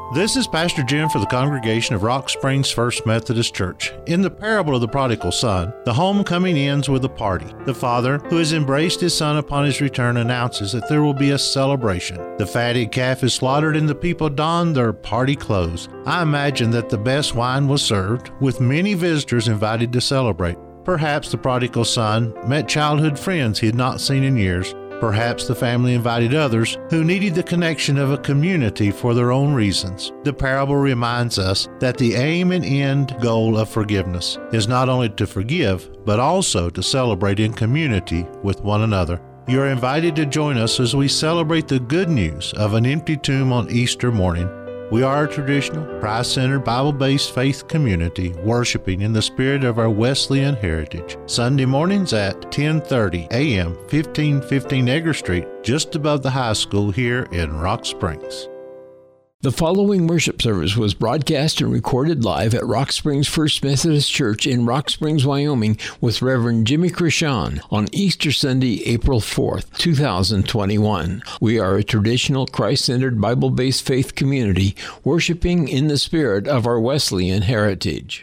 This is Pastor Jim for the congregation of Rock Springs First Methodist Church. In the parable of the prodigal son, the homecoming ends with a party. The father, who has embraced his son upon his return, announces that there will be a celebration. The fatted calf is slaughtered and the people don their party clothes. I imagine that the best wine was served, with many visitors invited to celebrate. Perhaps the prodigal son met childhood friends he had not seen in years. Perhaps the family invited others who needed the connection of a community for their own reasons. The parable reminds us that the aim and end goal of forgiveness is not only to forgive, but also to celebrate in community with one another. You are invited to join us as we celebrate the good news of an empty tomb on Easter morning. We are a traditional, Christ-centered, Bible-based faith community worshiping in the spirit of our Wesleyan heritage. Sunday mornings at 10:30 a.m., 1515 Edgar Street, just above the high school here in Rock Springs. The following worship service was broadcast and recorded live at Rock Springs First Methodist Church in Rock Springs, Wyoming, with Reverend Jimmy Krishan on Easter Sunday, April 4th, 2021. We are a traditional, Christ-centered, Bible-based faith community worshiping in the spirit of our Wesleyan heritage.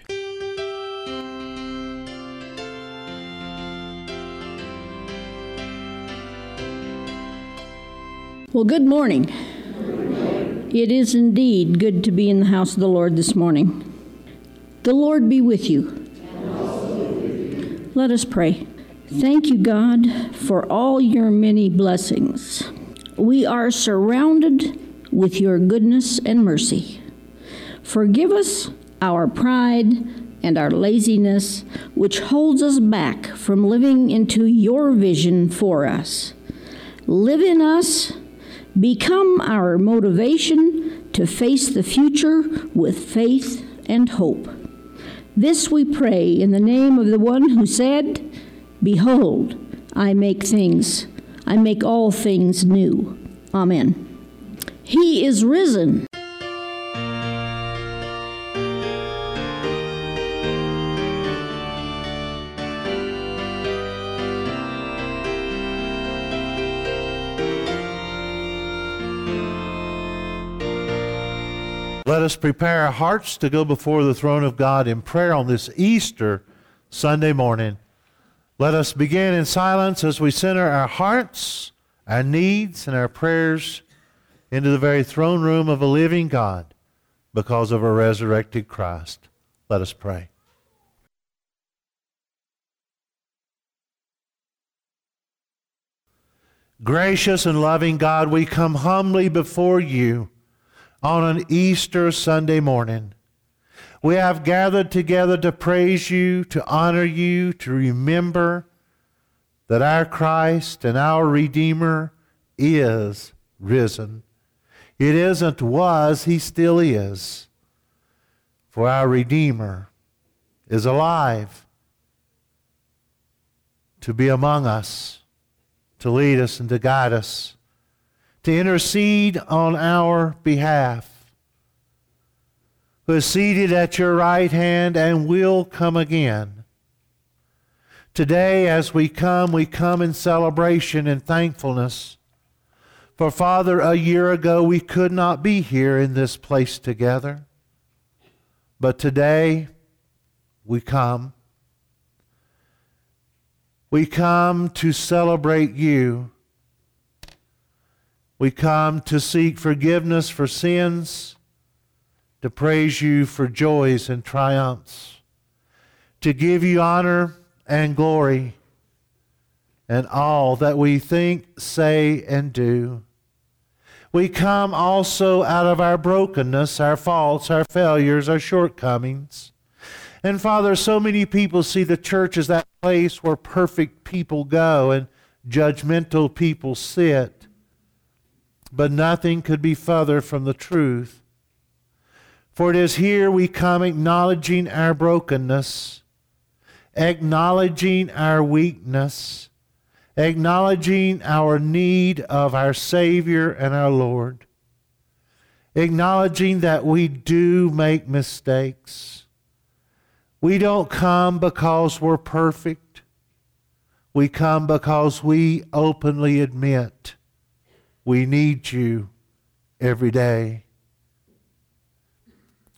Well, good morning. It is indeed good to be in the house of the Lord this morning. The Lord be with you. And also with you. Let us pray. Thank you, God, for all your many blessings. We are surrounded with your goodness and mercy. Forgive us our pride and our laziness, which holds us back from living into your vision for us. Live in us. Become our motivation to face the future with faith and hope. This we pray in the name of the one who said, "Behold, I make all things new." Amen. He is risen. Let us prepare our hearts to go before the throne of God in prayer on this Easter Sunday morning. Let us begin in silence as we center our hearts, our needs, and our prayers into the very throne room of a living God because of a resurrected Christ. Let us pray. Gracious and loving God, we come humbly before you on an Easter Sunday morning. We have gathered together to praise you, to honor you, to remember that our Christ and our Redeemer is risen. It isn't was, he still is. For our Redeemer is alive to be among us, to lead us and to guide us, to intercede on our behalf, who is seated at your right hand and will come again. Today, as we come in celebration and thankfulness. For Father, a year ago we could not be here in this place together, but today we come. We come to celebrate you. We come to seek forgiveness for sins, to praise you for joys and triumphs, to give you honor and glory in all that we think, say, and do. We come also out of our brokenness, our faults, our failures, our shortcomings. And Father, so many people see the church as that place where perfect people go and judgmental people sit. But nothing could be further from the truth. For it is here we come acknowledging our brokenness, acknowledging our weakness, acknowledging our need of our Savior and our Lord, acknowledging that we do make mistakes. We don't come because we're perfect. We come because we openly admit we need you every day.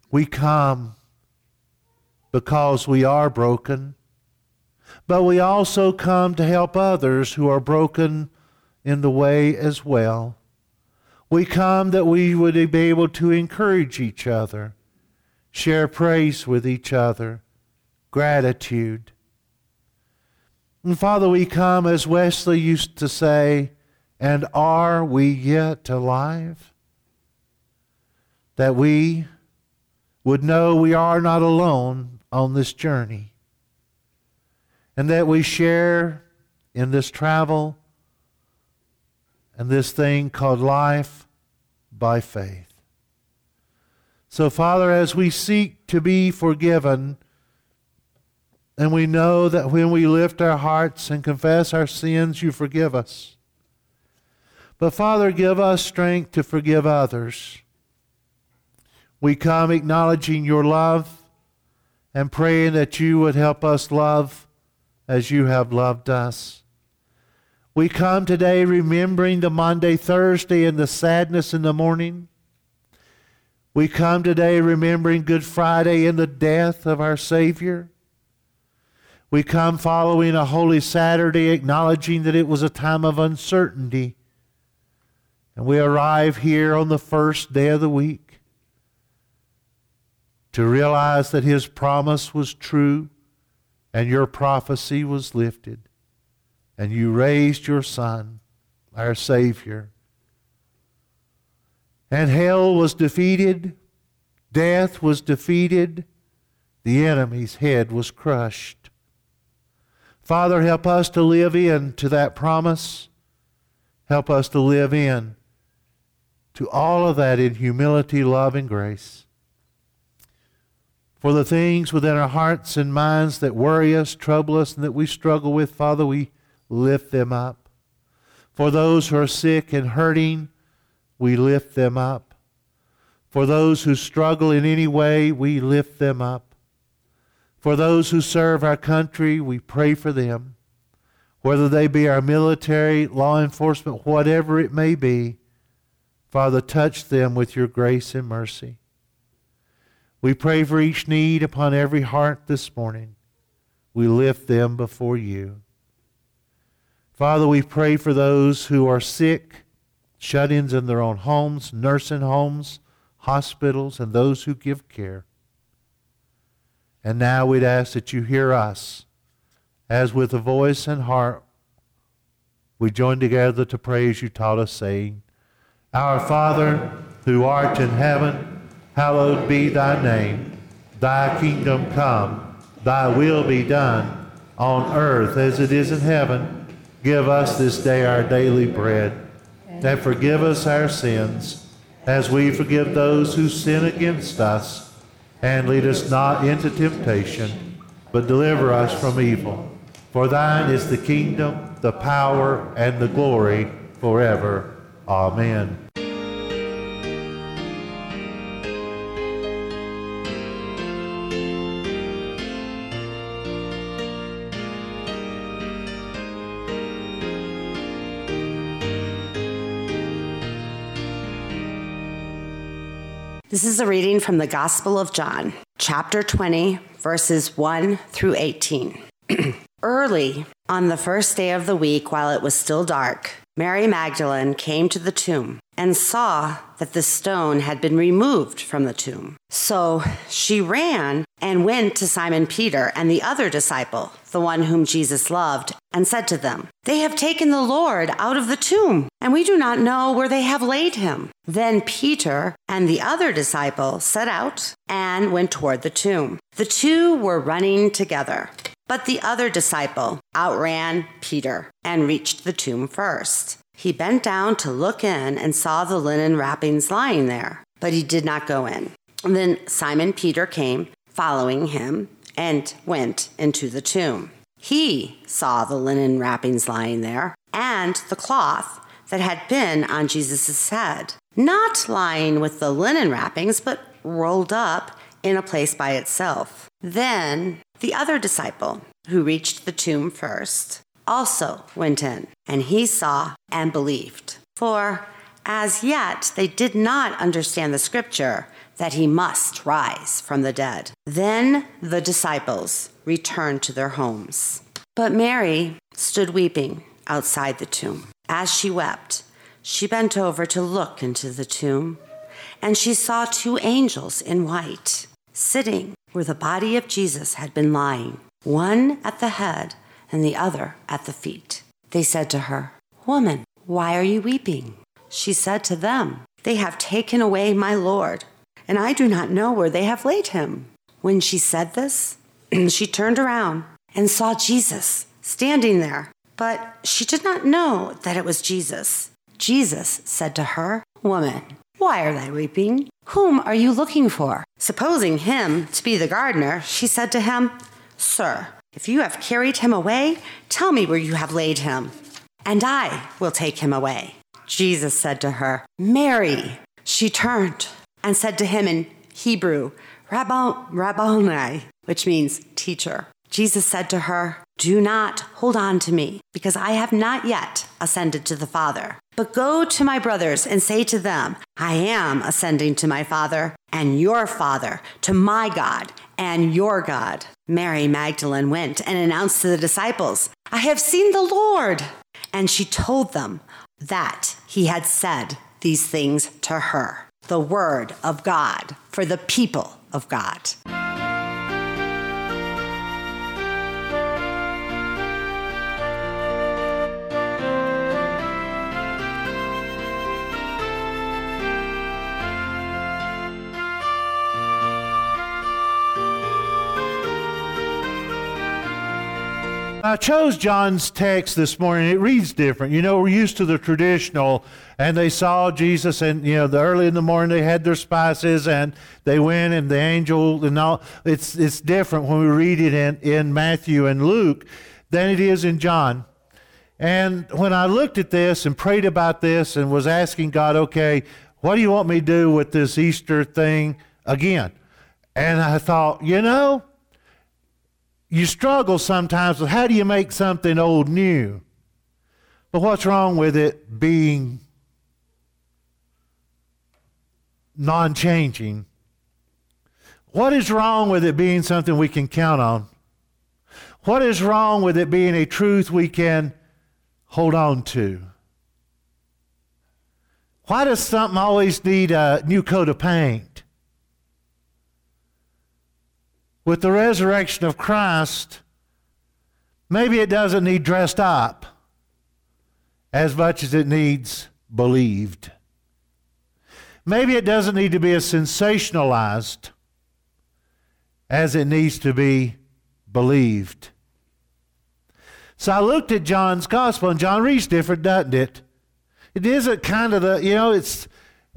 We come because we are broken, but we also come to help others who are broken in the way as well. We come that we would be able to encourage each other, share praise with each other, gratitude. And Father, we come, as Wesley used to say, and are we yet alive? That we would know we are not alone on this journey, and that we share in this travel and this thing called life by faith. So, Father, as we seek to be forgiven, and we know that when we lift our hearts and confess our sins, you forgive us. But Father, give us strength to forgive others. We come acknowledging your love and praying that you would help us love as you have loved us. We come today remembering the Maundy Thursday and the sadness in the morning. We come today remembering Good Friday and the death of our Savior. We come following a Holy Saturday, acknowledging that it was a time of uncertainty. And we arrive here on the first day of the week to realize that his promise was true and your prophecy was lifted. And you raised your Son, our Savior. And hell was defeated, death was defeated, the enemy's head was crushed. Father, help us to live into that promise. Help us to live in to all of that in humility, love, and grace. For the things within our hearts and minds that worry us, trouble us, and that we struggle with, Father, we lift them up. For those who are sick and hurting, we lift them up. For those who struggle in any way, we lift them up. For those who serve our country, we pray for them. Whether they be our military, law enforcement, whatever it may be, Father, touch them with your grace and mercy. We pray for each need upon every heart this morning. We lift them before you. Father, we pray for those who are sick, shut-ins in their own homes, nursing homes, hospitals, and those who give care. And now we'd ask that you hear us, as with a voice and heart we join together to pray as you taught us, saying, Our Father, who art in heaven, hallowed be thy name. Thy kingdom come, thy will be done, on earth as it is in heaven. Give us this day our daily bread, and forgive us our sins, as we forgive those who sin against us. And lead us not into temptation, but deliver us from evil. For thine is the kingdom, the power, and the glory forever. Amen. This is a reading from the Gospel of John, chapter 20, verses 1 through 18. Early on the first day of the week, while it was still dark, Mary Magdalene came to the tomb and saw that the stone had been removed from the tomb. So she ran and went to Simon Peter and the other disciple, the one whom Jesus loved, and said to them, They have taken the Lord out of the tomb, and we do not know where they have laid him. Then Peter and the other disciple set out and went toward the tomb. The two were running together, but the other disciple outran Peter and reached the tomb first. He bent down to look in and saw the linen wrappings lying there, but he did not go in. Then Simon Peter came, following him, and went into the tomb. He saw the linen wrappings lying there, and the cloth that had been on Jesus' head, not lying with the linen wrappings, but rolled up in a place by itself. Then the other disciple, who reached the tomb first, also went in, and he saw and believed. For As yet, they did not understand the scripture that he must rise from the dead. Then the disciples returned to their homes. But Mary stood weeping outside the tomb. As she wept, she bent over to look into the tomb, and she saw two angels in white, sitting where the body of Jesus had been lying, one at the head and the other at the feet. They said to her, "Woman, why are you weeping?" She said to them, "They have taken away my Lord, and I do not know where they have laid him." When she said this, she turned around and saw Jesus standing there, but she did not know that it was Jesus. Jesus said to her, "Woman, why are they weeping? Whom are you looking for?" Supposing him to be the gardener, she said to him, "Sir, if you have carried him away, tell me where you have laid him, and I will take him away." Jesus said to her, "Mary." She turned and said to him in Hebrew, Rabboni, which means teacher. Jesus said to her, "Do not hold on to me, because I have not yet ascended to the Father. But go to my brothers and say to them, I am ascending to my Father and your Father, to my God and your God." Mary Magdalene went and announced to the disciples, "I have seen the Lord." And she told them that he had said these things to her. The word of God for the people of God. I chose John's text this morning. It reads different. You know, we're used to the traditional, and they saw Jesus, and, you know, the early in the morning they had their spices, and they went, and the angel, and all. It's different when we read it in Matthew and Luke than it is in John. And when I looked at this and prayed about this and was asking God, okay, what do you want me to do with this Easter thing again? And I thought, you know, you struggle sometimes with how do you make something old new? But what's wrong with it being non-changing? What is wrong with it being something we can count on? What is wrong with it being a truth we can hold on to? Why does something always need a new coat of paint? With the resurrection of Christ, maybe it doesn't need dressed up as much as it needs believed. Maybe it doesn't need to be as sensationalized as it needs to be believed. So I looked at John's gospel, and John reads different, doesn't it? It isn't kind of the, you know, it's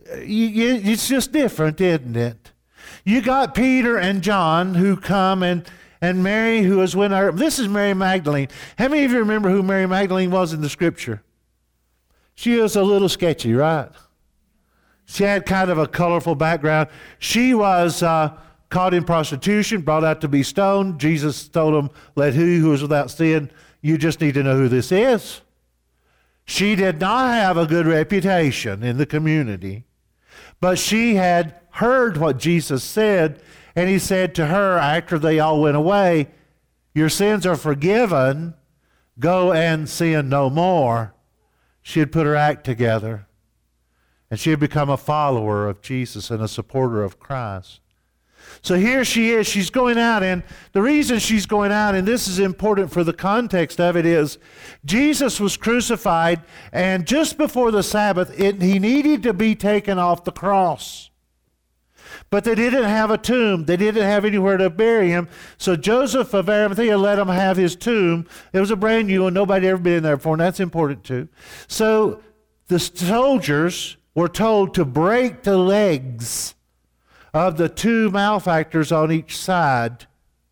just different, isn't it? You got Peter and John who come, and Mary who is with her. This is Mary Magdalene. How many of you remember who Mary Magdalene was in the scripture? She was a little sketchy, right? She had kind of a colorful background. She was caught in prostitution, brought out to be stoned. Jesus told him, "Let who is without sin, you just need to know who this is." She did not have a good reputation in the community, but she had heard what Jesus said, and he said to her after they all went away, "Your sins are forgiven, go and sin no more." She had put her act together, and she had become a follower of Jesus and a supporter of Christ. So here she is, she's going out, and the reason she's going out, and this is important for the context of it, is Jesus was crucified, and just before the Sabbath, he needed to be taken off the cross. But they didn't have a tomb. They didn't have anywhere to bury him. So Joseph of Arimathea let him have his tomb. It was a brand new one. Nobody had ever been in there before, and that's important too. So the soldiers were told to break the legs of the two malefactors on each side.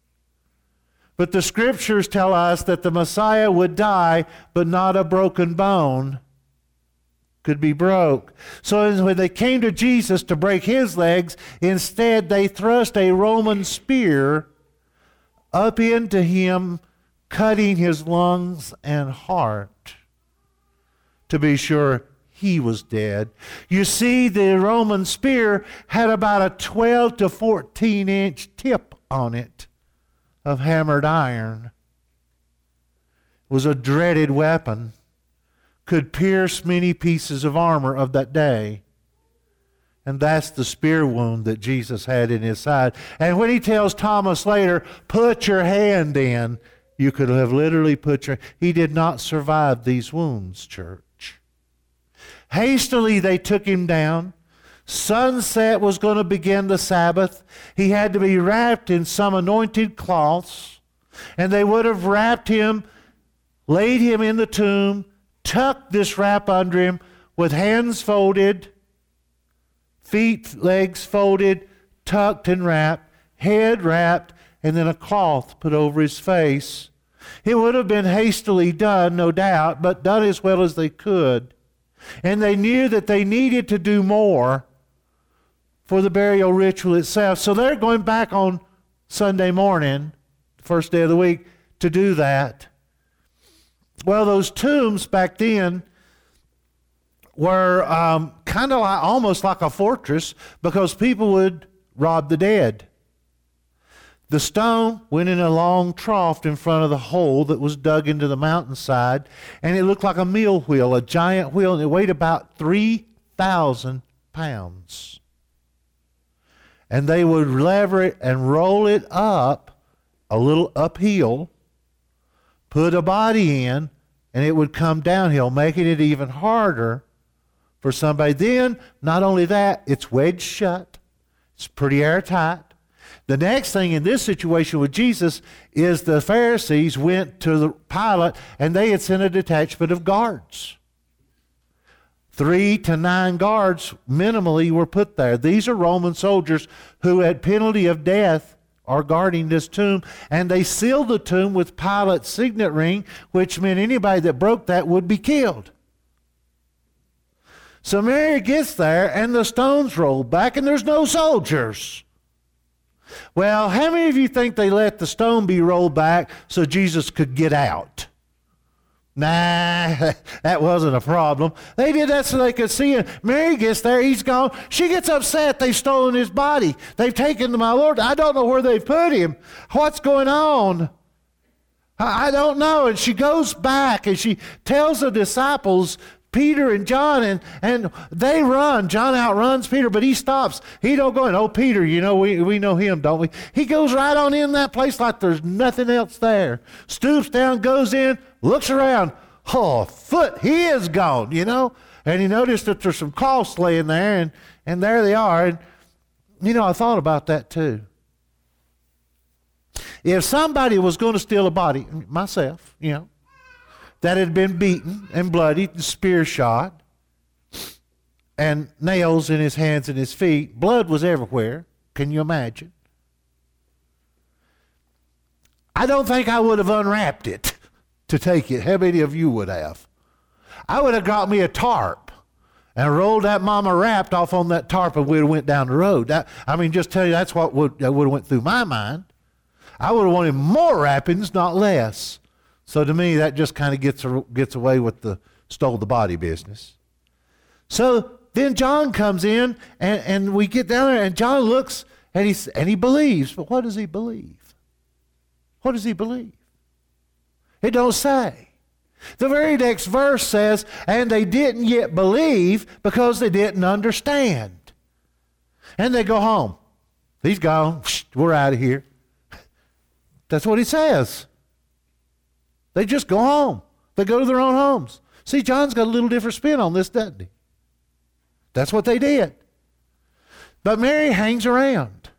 But the scriptures tell us that the Messiah would die, but not a broken bone could be broke. So when they came to Jesus to break his legs, instead they thrust a Roman spear up into him, cutting his lungs and heart to be sure he was dead. You see, the Roman spear had about a 12 to 14-inch tip on it of hammered iron. It was a dreaded weapon, could pierce many pieces of armor of that day. And that's the spear wound that Jesus had in his side. And when he tells Thomas later, put your hand in, you could have literally put your... He did not survive these wounds, church. Hastily they took him down. Sunset was going to begin the Sabbath. He had to be wrapped in some anointed cloths. And they would have wrapped him, laid him in the tomb, tucked this wrap under him with hands folded, feet, legs folded, tucked and wrapped, head wrapped, and then a cloth put over his face. It would have been hastily done, no doubt, but done as well as they could. And they knew that they needed to do more for the burial ritual itself. So they're going back on Sunday morning, the first day of the week, to do that. Well, those tombs back then were kind of like, almost like a fortress, because people would rob the dead. The stone went in a long trough in front of the hole that was dug into the mountainside, and it looked like a mill wheel, a giant wheel, and it weighed about 3,000 pounds. And they would lever it and roll it up a little uphill, put a body in, and it would come downhill, making it even harder for somebody. Then, not only that, it's wedged shut. It's pretty airtight. The next thing in this situation with Jesus is the Pharisees went to the Pilate, and they had sent a detachment of guards. 3 to 9 guards minimally were put there. These are Roman soldiers who, at penalty of death, are guarding this tomb, and they sealed the tomb with Pilate's signet ring, which meant anybody that broke that would be killed. So Mary gets there, and the stones roll back, and there's no soldiers. Well, how many of you think they let the stone be rolled back so Jesus could get out? Nah, that wasn't a problem. They did that so they could see him. Mary gets there, he's gone. She gets upset they've stolen his body. They've taken my Lord. I don't know where they've put him. What's going on? I don't know. And she goes back and she tells the disciples, Peter and John, and they run. John outruns Peter, but he stops. He don't go in. Oh, Peter, you know, we know him, don't we? He goes right on in that place like there's nothing else there. Stoops down, goes in, looks around. Oh, foot, he is gone, you know. And he noticed that there's some cloths laying there, and there they are. And, you know, I thought about that too. If somebody was going to steal a body, myself, you know, that had been beaten and bloodied and spear shot and nails in his hands and his feet. Blood was everywhere. Can you imagine? I don't think I would have unwrapped it to take it. How many of you would have? I would have got me a tarp and rolled that mama wrapped off on that tarp, and we'd have went down the road. Just tell you, that's what would have went through my mind. I would have wanted more wrappings, not less. So to me, that just kind of gets away with the stole the body business. So then John comes in, and we get down there, and John looks, and he believes. But what does he believe? What does he believe? It don't say. The very next verse says, and they didn't yet believe because they didn't understand. And they go home. He's gone. We're out of here. That's what he says. They just go home. They go to their own homes. See, John's got a little different spin on this, doesn't he? That's what they did. But Mary hangs around.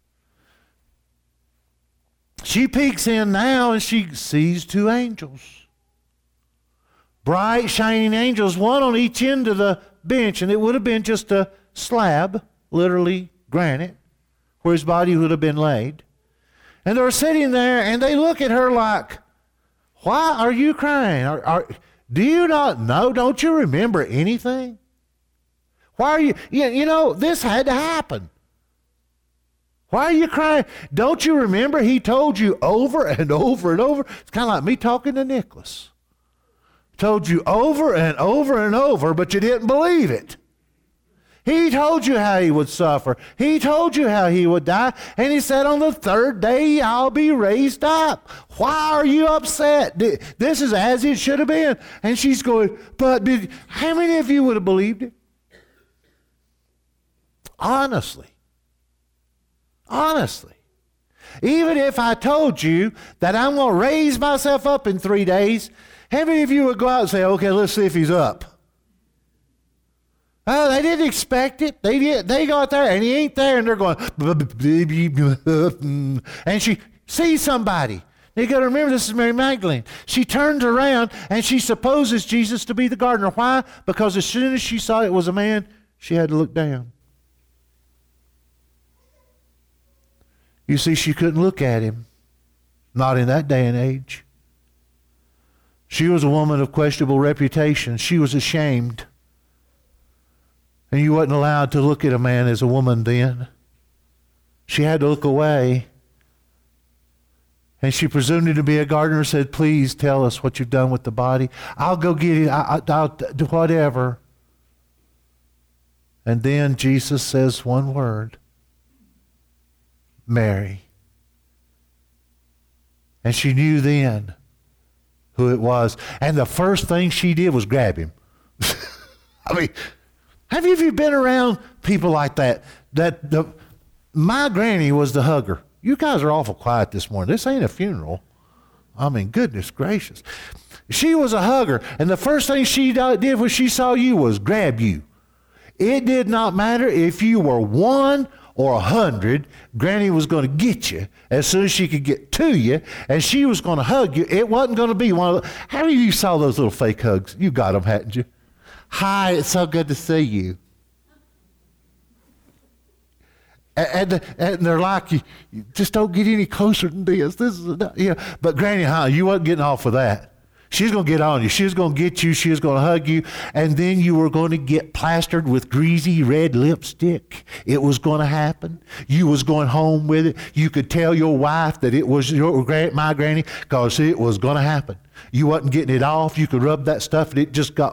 She peeks in now, and she sees 2 angels. Bright, shining angels, one on each end of the bench, and it would have been just a slab, literally granite, where his body would have been laid. And they're sitting there, and they look at her like, why are you crying? Do you not know? Don't you remember anything? Why are you, you know, this had to happen. Why are you crying? Don't you remember he told you over and over and over? It's kind of like me talking to Nicholas. told you over and over and over, but you didn't believe it. He told you how he would suffer. He told you how he would die. And he said, on the third day, I'll be raised up. Why are you upset? This is as it should have been. And she's going, but how many of you would have believed it? Honestly. Even if I told you that I'm going to raise myself up in 3 days, how many of you would go out and say, okay, let's see if he's up? Oh, they didn't expect it. They got there and he ain't there, and they're going, and she sees somebody. You got to remember, this is Mary Magdalene. She turns around and she supposes Jesus to be the gardener. Why? Because as soon as she saw it was a man, she had to look down. You see, she couldn't look at him. Not in that day and age. She was a woman of questionable reputation. She was ashamed. And you wasn't allowed to look at a man as a woman then. She had to look away. And she presumed to be a gardener, said, please tell us what you've done with the body. I'll go get it. I'll do whatever. And then Jesus says one word. Mary. And she knew then who it was. And the first thing she did was grab him. I mean, have you been around people like that? My granny was the hugger. You guys are awful quiet this morning. This ain't a funeral. I mean, goodness gracious. She was a hugger. And the first thing she did when she saw you was grab you. It did not matter if you were 1 or 100, Granny was going to get you as soon as she could get to you, and she was going to hug you. It wasn't going to be one of those. How many of you saw those little fake hugs? You got them, hadn't you? Hi, it's so good to see you. And they're like, you just don't get any closer than this. This is But Granny, you wasn't getting off with that. She's going to get on you. She was going to get you. She was going to hug you. And then you were going to get plastered with greasy red lipstick. It was going to happen. You was going home with it. You could tell your wife that it was my granny because it was going to happen. You wasn't getting it off. You could rub that stuff and it just got...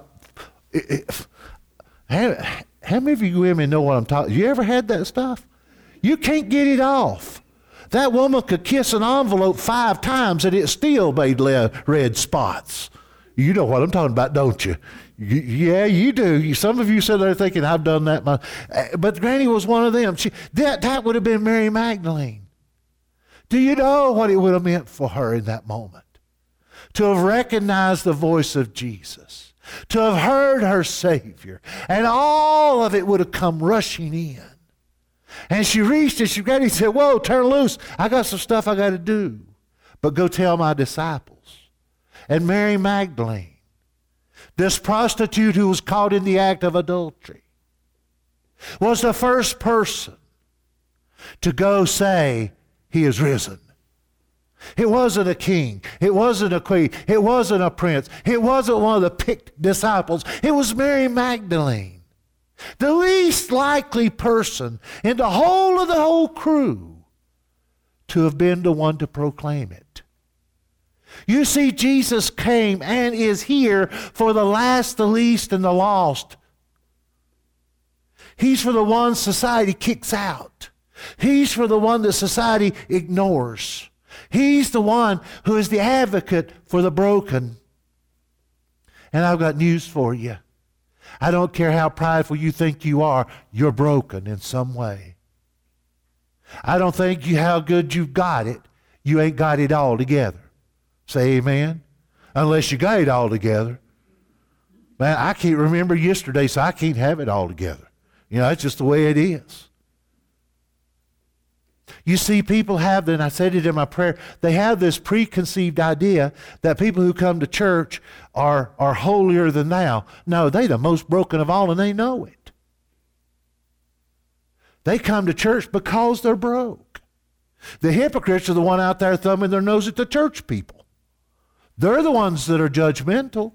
How many of you women know what I'm talking? You ever had that stuff? You can't get it off. That woman could kiss an envelope 5 times and it still made red spots. You know what I'm talking about, don't you? Yeah, you do. Some of you sit there thinking, I've done that. But Granny was one of them. That would have been Mary Magdalene. Do you know what it would have meant for her in that moment? To have recognized the voice of Jesus. To have heard her Savior. And all of it would have come rushing in. And she reached and she grabbed it and said, whoa, turn loose. I got some stuff I got to do. But go tell my disciples. And Mary Magdalene, this prostitute who was caught in the act of adultery, was the first person to go say, he is risen. It wasn't a king. It wasn't a queen. It wasn't a prince. It wasn't one of the picked disciples. It was Mary Magdalene. The least likely person in the whole crew to have been the one to proclaim it. You see, Jesus came and is here for the last, the least, and the lost. He's for the one society kicks out. He's for the one that society ignores. He's the one who is the advocate for the broken. And I've got news for you. I don't care how prideful you think you are, you're broken in some way. I don't think how good you've got it, you ain't got it all together. Say amen? Unless you got it all together. Man, I can't remember yesterday, so I can't have it all together. That's just the way it is. You see, people have, and I said it in my prayer, they have this preconceived idea that people who come to church are holier than thou. No, they the most broken of all, and they know it. They come to church because they're broke. The hypocrites are the one out there thumbing their nose at the church people. They're the ones that are judgmental.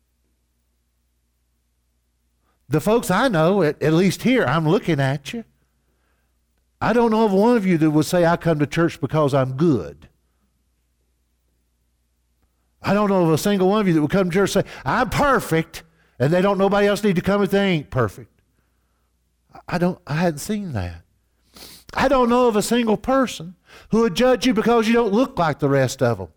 The folks I know, at least here, I'm looking at you. I don't know of one of you that would say, I come to church because I'm good. I don't know of a single one of you that would come to church and say, I'm perfect, and they don't, nobody else need to come if they ain't perfect. I hadn't seen that. I don't know of a single person who would judge you because you don't look like the rest of them.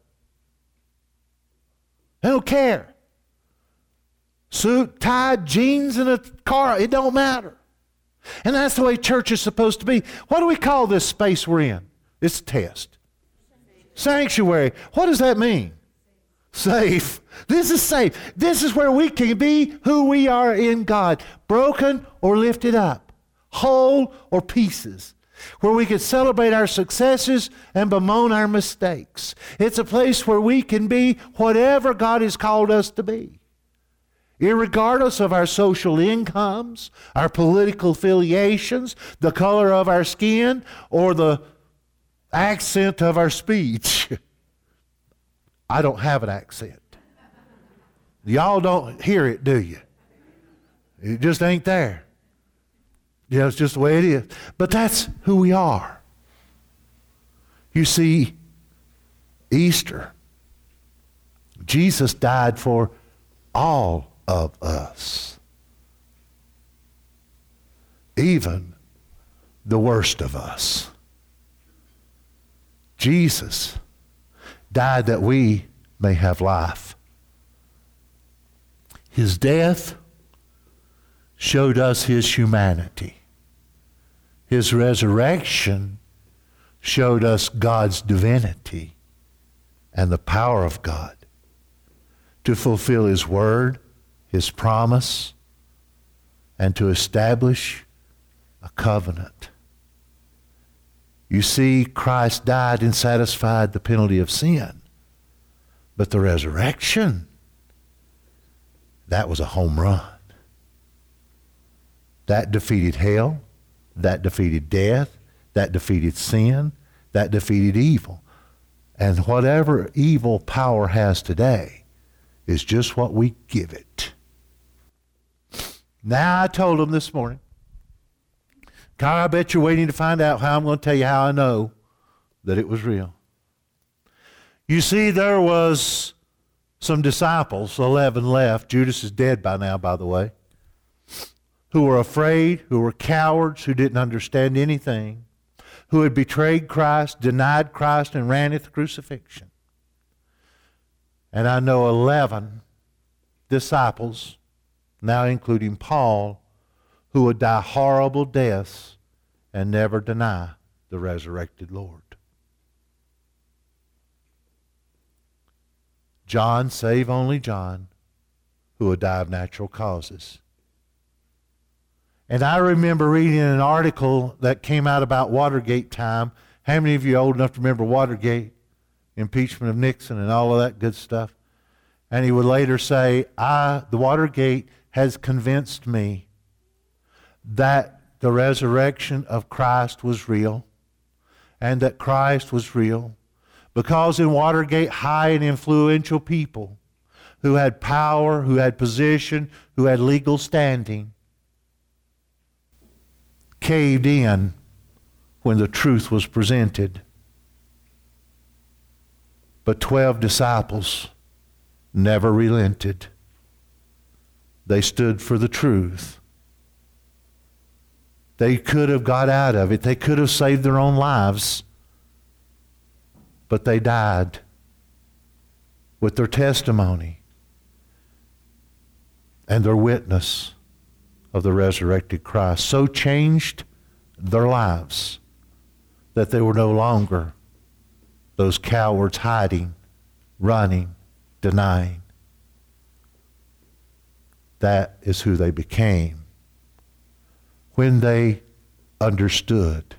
They don't care. Suit, tie, jeans, and a car, it don't matter. And that's the way church is supposed to be. What do we call this space we're in? It's a test. Sanctuary. What does that mean? Safe. This is safe. This is where we can be who we are in God. Broken or lifted up. Whole or pieces. Where we can celebrate our successes and bemoan our mistakes. It's a place where we can be whatever God has called us to be. Irregardless of our social incomes, our political affiliations, the color of our skin, or the accent of our speech. I don't have an accent. Y'all don't hear it, do you? It just ain't there. Yeah, it's just the way it is. But that's who we are. You see, Easter, Jesus died for all of us. Even the worst of us. Jesus died that we may have life. His death showed us his humanity. His resurrection showed us God's divinity and the power of God to fulfill his word, his promise, and to establish a covenant. You see, Christ died and satisfied the penalty of sin. But the resurrection, that was a home run. That defeated hell. That defeated death. That defeated sin. That defeated evil. And whatever evil power has today is just what we give it. Now, I told them this morning, God, I bet you're waiting to find out how I'm going to tell you how I know that it was real. You see, there was some disciples, 11 left. Judas is dead by now, by the way, who were afraid, who were cowards, who didn't understand anything, who had betrayed Christ, denied Christ, and ran at the crucifixion. And I know 11 disciples, now including Paul, who would die horrible deaths and never deny the resurrected Lord. John, save only John, who would die of natural causes. And I remember reading an article that came out about Watergate time. How many of you are old enough to remember Watergate, impeachment of Nixon and all of that good stuff? And he would later say, the Watergate has convinced me that the resurrection of Christ was real and that Christ was real. Because in Watergate, high and influential people who had power, who had position, who had legal standing, caved in when the truth was presented. But 12 disciples never relented. They stood for the truth. They could have got out of it. They could have saved their own lives. But they died with their testimony and their witness of the resurrected Christ. So changed their lives that they were no longer those cowards hiding, running, denying. That is who they became when they understood.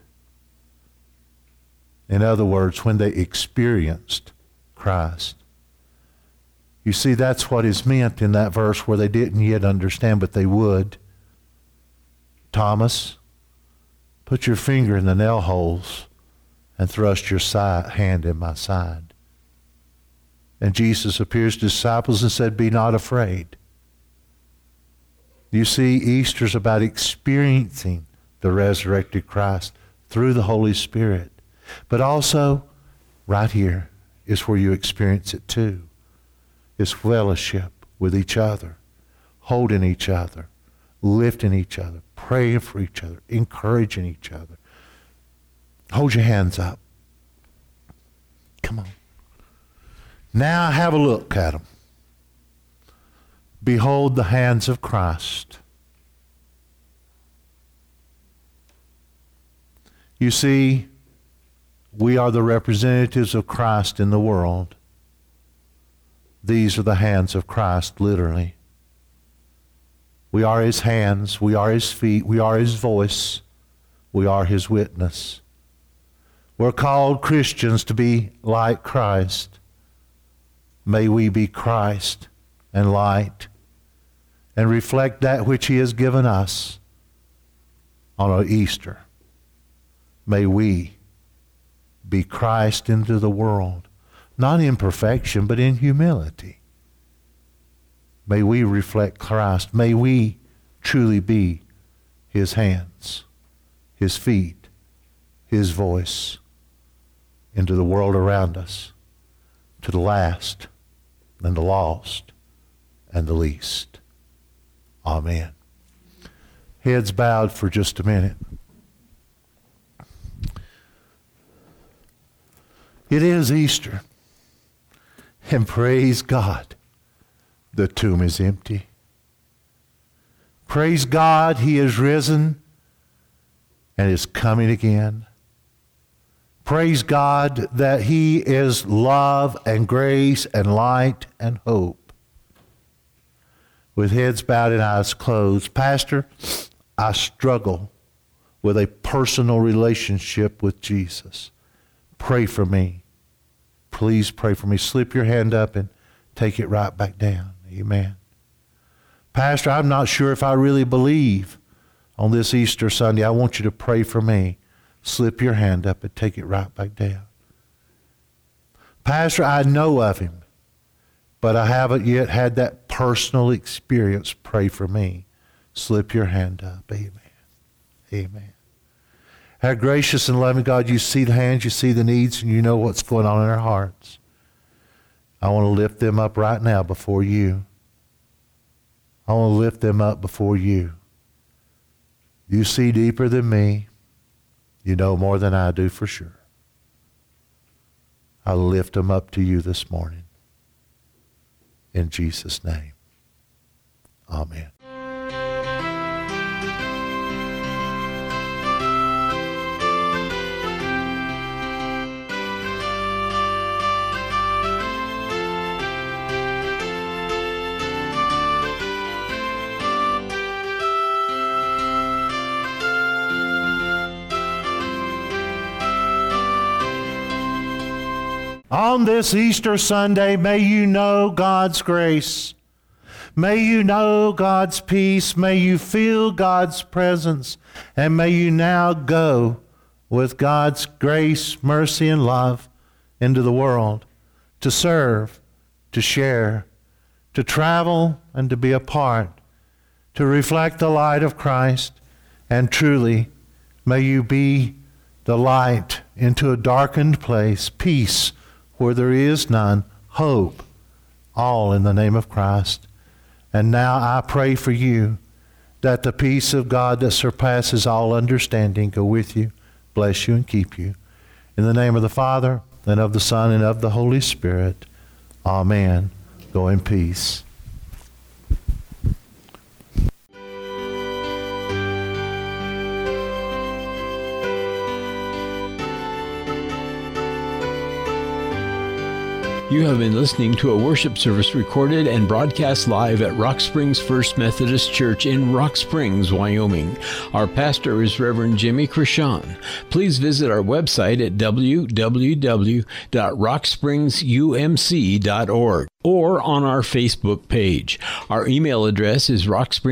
In other words, when they experienced Christ. You see, that's what is meant in that verse where they didn't yet understand, but they would. Thomas, put your finger in the nail holes and thrust your hand in my side. And Jesus appears to disciples and said, be not afraid. You see, Easter's about experiencing the resurrected Christ through the Holy Spirit. But also, right here is where you experience it too. is fellowship with each other, holding each other, lifting each other, praying for each other, encouraging each other. Hold your hands up. Come on. Now have a look at them. Behold the hands of Christ. You see, we are the representatives of Christ in the world. These are the hands of Christ, literally. We are his hands, we are his feet, we are his voice, we are his witness. We're called Christians to be like Christ. May we be Christ and light and reflect that which he has given us on our Easter. May we be Christ into the world, not in perfection, but in humility. May we reflect Christ. May we truly be his hands, his feet, his voice into the world around us, to the last and the lost and the least. Amen. Heads bowed for just a minute. It is Easter, and praise God, the tomb is empty. Praise God, he is risen and is coming again. Praise God that he is love and grace and light and hope. With heads bowed and eyes closed, Pastor, I struggle with a personal relationship with Jesus. Pray for me. Please pray for me. Slip your hand up and take it right back down. Amen. Pastor, I'm not sure if I really believe on this Easter Sunday. I want you to pray for me. Slip your hand up and take it right back down. Pastor, I know of him, but I haven't yet had that personal experience. Pray for me. Slip your hand up. Amen. Amen. Our gracious and loving God, you see the hands, you see the needs, and you know what's going on in our hearts. I want to lift them up right now before you. I want to lift them up before you. You see deeper than me. You know more than I do for sure. I lift them up to you this morning. In Jesus' name. Amen. On this Easter Sunday, may you know God's grace. May you know God's peace. May you feel God's presence. And may you now go with God's grace, mercy, and love into the world to serve, to share, to travel, and to be a part, to reflect the light of Christ. And truly, may you be the light into a darkened place, peace where there is none, hope, all in the name of Christ. And now I pray for you that the peace of God that surpasses all understanding go with you, bless you, and keep you. In the name of the Father, and of the Son, and of the Holy Spirit. Amen. Go in peace. You have been listening to a worship service recorded and broadcast live at Rock Springs First Methodist Church in Rock Springs, Wyoming. Our pastor is Reverend Jimmy Krishan. Please visit our website at www.rockspringsumc.org or on our Facebook page. Our email address is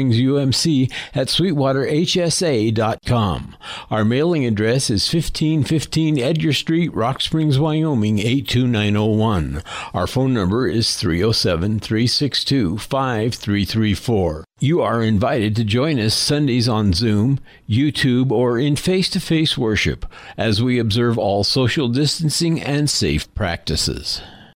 rockspringsumc@sweetwaterhsa.com. Our mailing address is 1515 Edgar Street, Rock Springs, Wyoming, 82901. Our phone number is 307-362-5334. You are invited to join us Sundays on Zoom, YouTube, or in face-to-face worship as we observe all social distancing and safe practices.